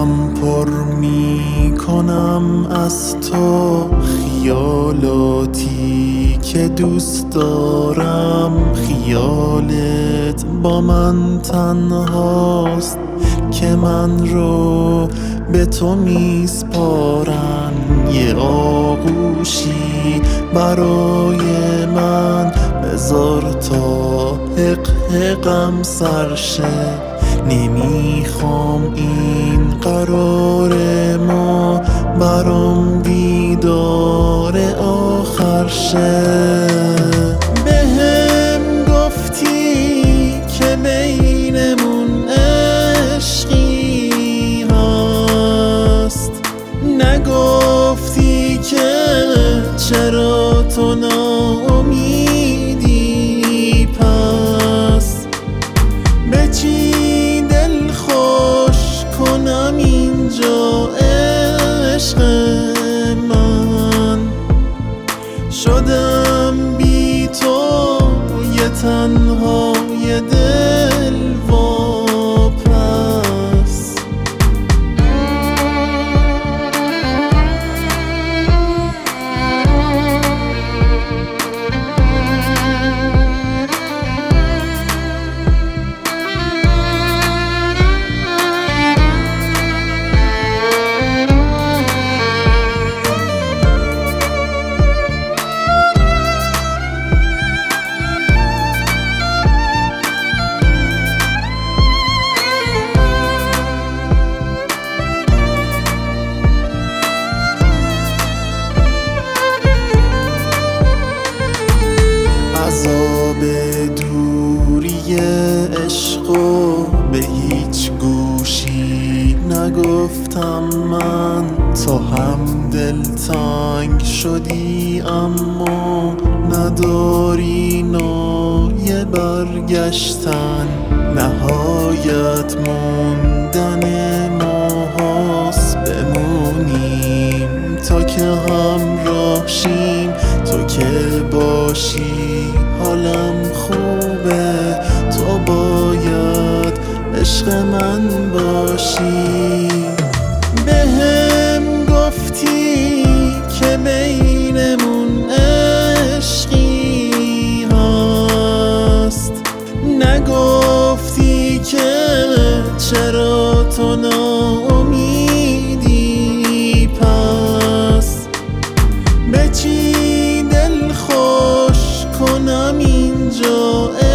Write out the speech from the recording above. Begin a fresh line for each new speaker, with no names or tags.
دلم پر می کنم از تو خیالاتی که دوست دارم. خیالت با من تنهاست که من رو به تو میسپارن. یه آغوشی برای من بذار تا حق حقم سرشه. نمیخوام این قرار ما برام دیدار آخر شه. بهم گفتی که بینمون عشقی هست، نگفتی که چرا تو ناامیدی. پس به چی دل خوش کنم اینجا عشق من؟ شدم بی تو یه تنهای دل واپس. عذاب دوری عشقو به هیچ گوشی نگفتم من. تو هم دلتنگ شدی اما نداری نوع برگشتن. نهایت موندن ماهاست بمونیم تا که همراه شیم. تو که باشی حالم خوبه، تو باید عشق من باشی. بهم گفتی که بینمون عشقی هست، نگفتی که چرا تو ناامیدی. پس به چی دل خوش کنم اینجا